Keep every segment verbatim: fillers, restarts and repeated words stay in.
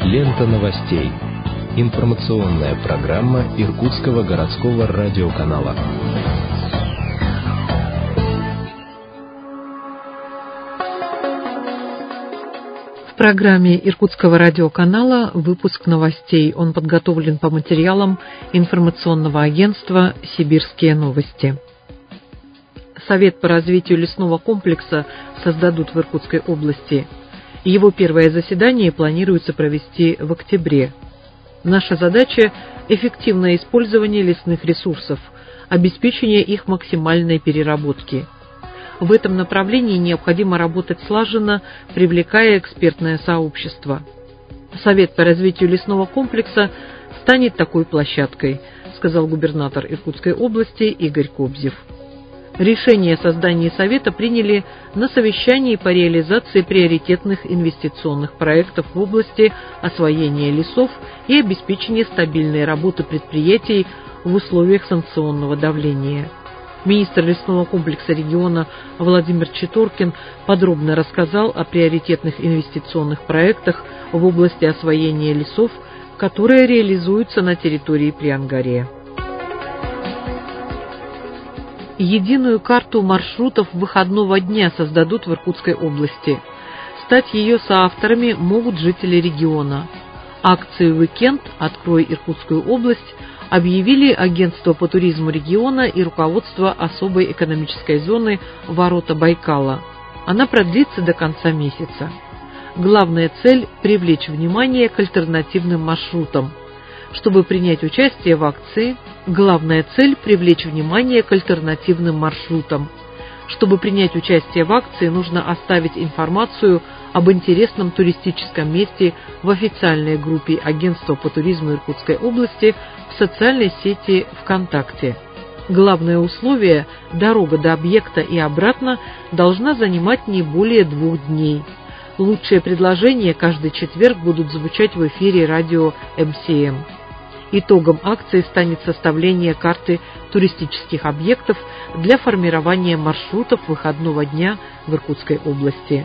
Лента новостей. Информационная программа Иркутского городского радиоканала. В программе Иркутского радиоканала выпуск новостей. Он подготовлен по материалам информационного агентства «Сибирские новости». Совет по развитию лесного комплекса создадут в Иркутской области. Его первое заседание планируется провести в октябре. Наша задача – эффективное использование лесных ресурсов, обеспечение их максимальной переработки. В этом направлении необходимо работать слаженно, привлекая экспертное сообщество. Совет по развитию лесного комплекса станет такой площадкой, сказал губернатор Иркутской области Игорь Кобзев. Решение о создании Совета приняли на совещании по реализации приоритетных инвестиционных проектов в области освоения лесов и обеспечения стабильной работы предприятий в условиях санкционного давления. Министр лесного комплекса региона Владимир Читоркин подробно рассказал о приоритетных инвестиционных проектах в области освоения лесов, которые реализуются на территории Приангария. Единую карту маршрутов выходного дня создадут в Иркутской области. Стать ее соавторами могут жители региона. Акцию «Уикенд. Открой Иркутскую область» объявили Агентство по туризму региона и руководство особой экономической зоны «Ворота Байкала». Она продлится до конца месяца. Главная цель – привлечь внимание к альтернативным маршрутам. Чтобы принять участие в акции, главная цель – привлечь внимание к альтернативным маршрутам. Чтобы принять участие в акции, нужно оставить информацию об интересном туристическом месте в официальной группе Агентства по туризму Иркутской области в социальной сети ВКонтакте. Главное условие – дорога до объекта и обратно должна занимать не более двух дней. Лучшие предложения каждый четверг будут звучать в эфире радио эм си эм. Итогом акции станет составление карты туристических объектов для формирования маршрутов выходного дня в Иркутской области.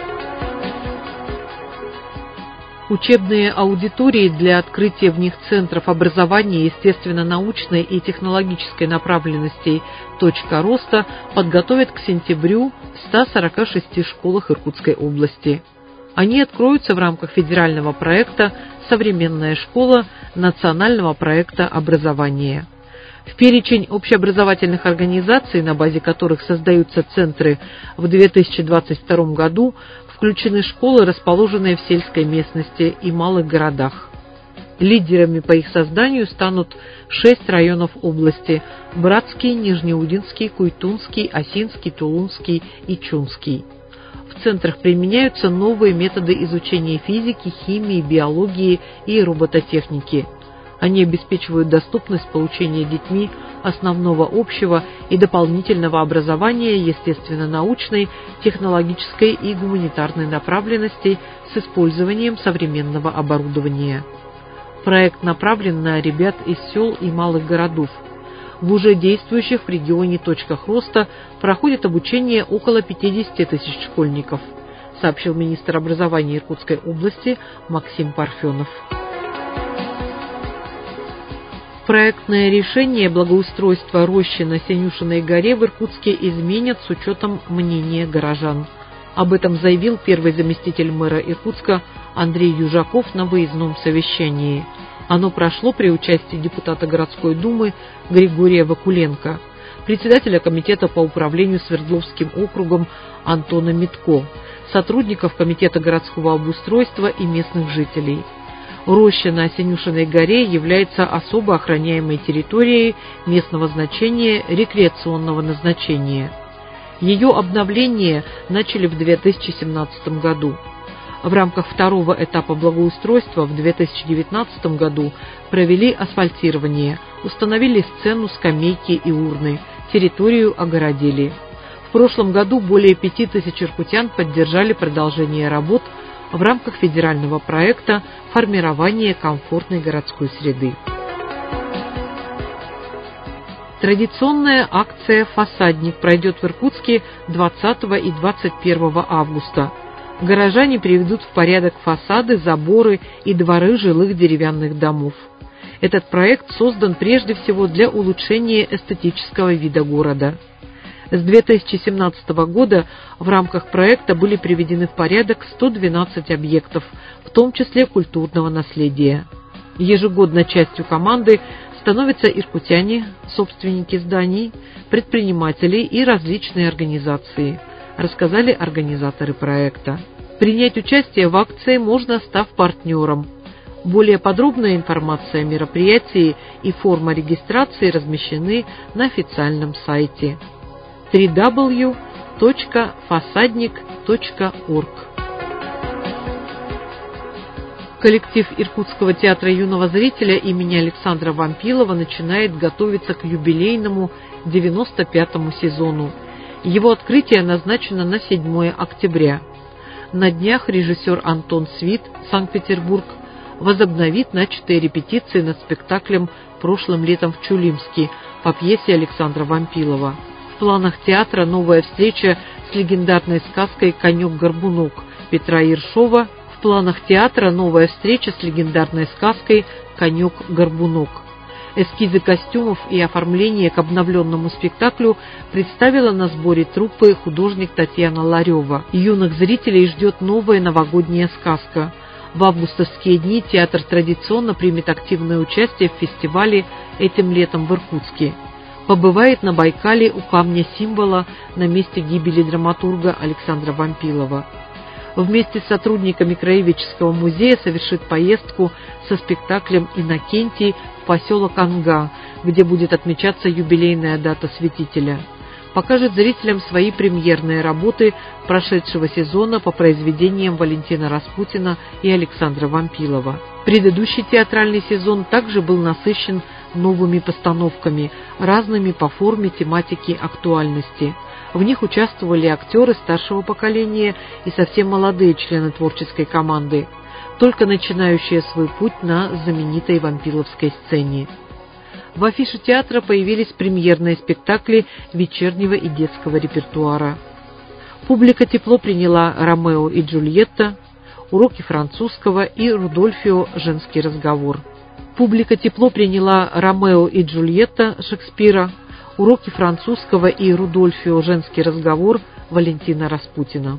Учебные аудитории для открытия в них центров образования естественно-научной и технологической направленностей «Точка роста» подготовят к сентябрю в ста сорока шести школах Иркутской области. Они откроются в рамках федерального проекта «Современная школа» национального проекта образования. В перечень общеобразовательных организаций, на базе которых создаются центры, в две тысячи двадцать втором году включены школы, расположенные в сельской местности и малых городах. Лидерами по их созданию станут шесть районов области – Братский, Нижнеудинский, Куйтунский, Осинский, Тулунский и Чунский. В центрах применяются новые методы изучения физики, химии, биологии и робототехники. Они обеспечивают доступность получения детьми основного общего и дополнительного образования естественно-научной, технологической и гуманитарной направленностей с использованием современного оборудования. Проект направлен на ребят из сел и малых городов. В уже действующих в регионе точках роста проходит обучение около пятидесяти тысяч школьников, сообщил министр образования Иркутской области Максим Парфенов. Проектное решение благоустройства рощи на Синюшиной горе в Иркутске изменят с учетом мнения горожан. Об этом заявил первый заместитель мэра Иркутска Андрей Южаков на выездном совещании. Оно прошло при участии депутата городской думы Григория Вакуленко, председателя комитета по управлению Свердловским округом Антона Митко, сотрудников комитета городского обустройства и местных жителей. Роща на Синюшиной горе является особо охраняемой территорией местного значения рекреационного назначения. Ее обновление начали в две тысячи семнадцатом году. В рамках второго этапа благоустройства в две тысячи девятнадцатом году провели асфальтирование, установили сцену, скамейки и урны, территорию огородили. В прошлом году более пяти тысяч иркутян поддержали продолжение работ в рамках федерального проекта формирования комфортной городской среды. Традиционная акция «Фасадник» пройдет в Иркутске двадцатого и двадцать первого августа. Горожане приведут в порядок фасады, заборы и дворы жилых деревянных домов. Этот проект создан прежде всего для улучшения эстетического вида города. С две тысячи семнадцатого года в рамках проекта были приведены в порядок сто двенадцать объектов, в том числе культурного наследия. Ежегодно частью команды становятся иркутяне, собственники зданий, предприниматели и различные организации, рассказали организаторы проекта. Принять участие в акции можно, став партнером. Более подробная информация о мероприятии и форма регистрации размещены на официальном сайте дабл ю дабл ю дабл ю точка фасадник точка орг. Коллектив Иркутского театра юного зрителя имени Александра Вампилова начинает готовиться к юбилейному девяносто пятому сезону. Его открытие назначено на седьмое октября. На днях режиссер Антон Свит, Санкт-Петербург, возобновит начатые репетиции над спектаклем прошлым летом в Чулимске по пьесе Александра Вампилова. В планах театра новая встреча с легендарной сказкой «Конек-горбунок» Петра Ершова. В планах театра новая встреча с легендарной сказкой «Конек-горбунок». Эскизы костюмов и оформление к обновленному спектаклю представила на сборе труппы художник Татьяна Ларева. Юных зрителей ждет новая новогодняя сказка. В августовские дни театр традиционно примет активное участие в фестивале этим летом в Иркутске. Побывает на Байкале у камня символа на месте гибели драматурга Александра Вампилова. Вместе с сотрудниками Краеведческого музея совершит поездку со спектаклем «Иннокентий» в поселок Анга, где будет отмечаться юбилейная дата святителя. Покажет зрителям свои премьерные работы прошедшего сезона по произведениям Валентина Распутина и Александра Вампилова. Предыдущий театральный сезон также был насыщен новыми постановками, разными по форме, тематике, актуальности. В них участвовали актеры старшего поколения и совсем молодые члены творческой команды, только начинающие свой путь на знаменитой вампиловской сцене. В афише театра появились премьерные спектакли вечернего и детского репертуара. Публика тепло приняла «Ромео и Джульетта», «Уроки французского» и «Рудольфио. Женский разговор». Публика тепло приняла «Ромео и Джульетта» Шекспира, «Уроки французского» и «Рудольфио. Женский разговор» Валентина Распутина.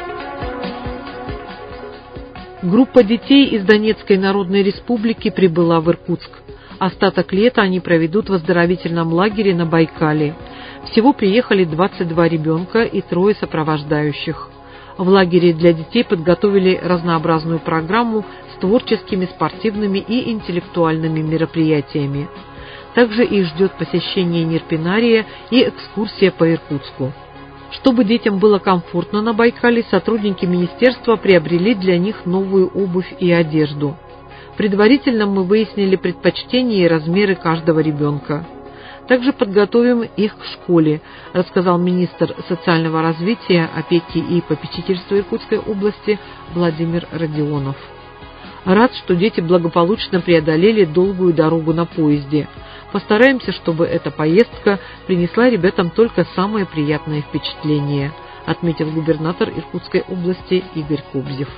Группа детей из Донецкой Народной Республики прибыла в Иркутск. Остаток лета они проведут в оздоровительном лагере на Байкале. Всего приехали двадцать два ребенка и трое сопровождающих. В лагере для детей подготовили разнообразную программу с творческими, спортивными и интеллектуальными мероприятиями. Также их ждет посещение нерпинария и экскурсия по Иркутску. Чтобы детям было комфортно на Байкале, сотрудники министерства приобрели для них новую обувь и одежду. Предварительно мы выяснили предпочтения и размеры каждого ребенка. Также подготовим их к школе, рассказал министр социального развития, опеки и попечительства Иркутской области Владимир Родионов. Рад, что дети благополучно преодолели долгую дорогу на поезде. Постараемся, чтобы эта поездка принесла ребятам только самые приятные впечатления, отметил губернатор Иркутской области Игорь Кобзев.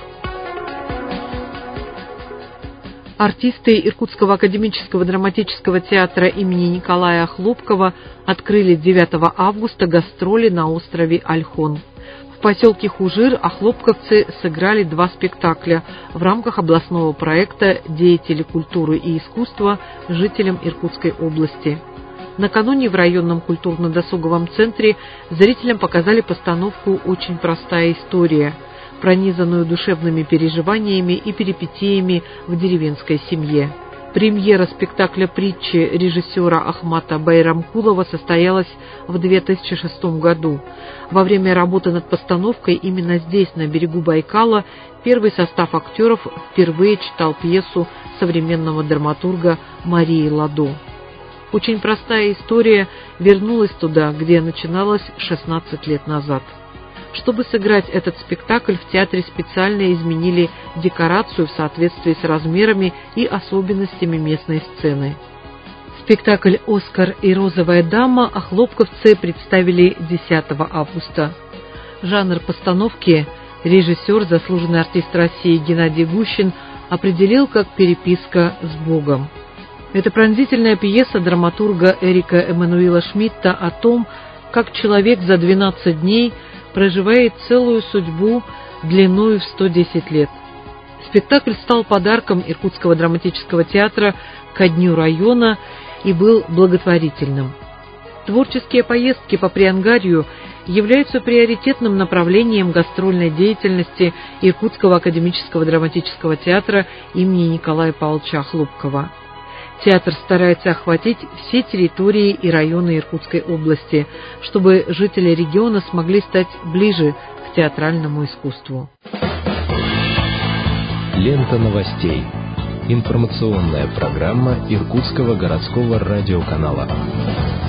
Артисты Иркутского академического драматического театра имени Николая Охлопкова открыли девятого августа гастроли на острове Ольхон. В поселке Хужир охлопковцы сыграли два спектакля в рамках областного проекта «Деятели культуры и искусства» жителям Иркутской области. Накануне в районном культурно-досуговом центре зрителям показали постановку «Очень простая история», пронизанную душевными переживаниями и перипетиями в деревенской семье. Премьера спектакля притчи режиссера Ахмата Байрамкулова состоялась в две тысячи шестом году. Во время работы над постановкой именно здесь, на берегу Байкала, первый состав актеров впервые читал пьесу современного драматурга Марии Ладо. Очень простая история вернулась туда, где начиналась шестнадцать лет назад. Чтобы сыграть этот спектакль, в театре специально изменили декорацию в соответствии с размерами и особенностями местной сцены. Спектакль «Оскар и розовая дама» охлопковцы представили десятого августа. Жанр постановки режиссер, заслуженный артист России Геннадий Гущин определил как «переписка с Богом». Это пронзительная пьеса драматурга Эрика Эммануила Шмидта о том, как человек за двенадцать дней проживает целую судьбу длиною в сто десять лет. Спектакль стал подарком Иркутского драматического театра ко Дню района и был благотворительным. Творческие поездки по Приангарью являются приоритетным направлением гастрольной деятельности Иркутского академического драматического театра имени Николая Павловича Хлопкова. Театр старается охватить все территории и районы Иркутской области, чтобы жители региона смогли стать ближе к театральному искусству. Лента новостей. Информационная программа Иркутского городского радиоканала.